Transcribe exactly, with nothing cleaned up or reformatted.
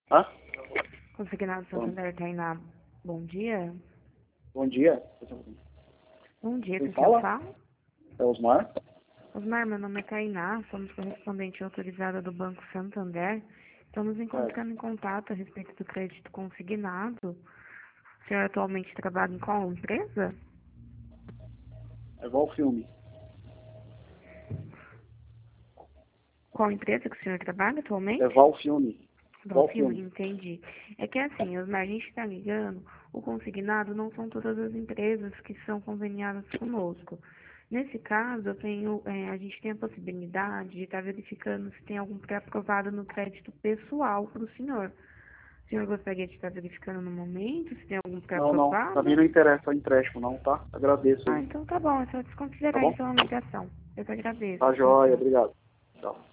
Hã? Consignado Bom, Santander Tainá, bom dia. bom dia. Bom dia, Quem com quem eu fala? falo? É Osmar? Osmar, meu nome é Tainá, somos correspondente autorizada do Banco Santander. Estamos Certo. encontrando em contato a respeito do crédito consignado. O senhor atualmente trabalha em qual empresa? É igual filme. Qual empresa que o senhor trabalha É atualmente? Val Filme. Val Valfil, Filme. entendi. É que assim, Osmar, a gente está ligando, o consignado não são todas as empresas que são conveniadas conosco. Nesse caso, eu tenho, é, a gente tem a possibilidade de estar verificando se tem algum pré-aprovado no crédito pessoal para o senhor. O senhor gostaria de estar verificando no momento se tem algum Não, não. Pra mim pré-aprovado? não interessa o empréstimo, não, tá? Agradeço Ah, aí. então tá bom, é só Tá desconsiderar bom? então a ligação. Eu que agradeço. Tá Tchau, joia. tchau. Obrigado. Tchau.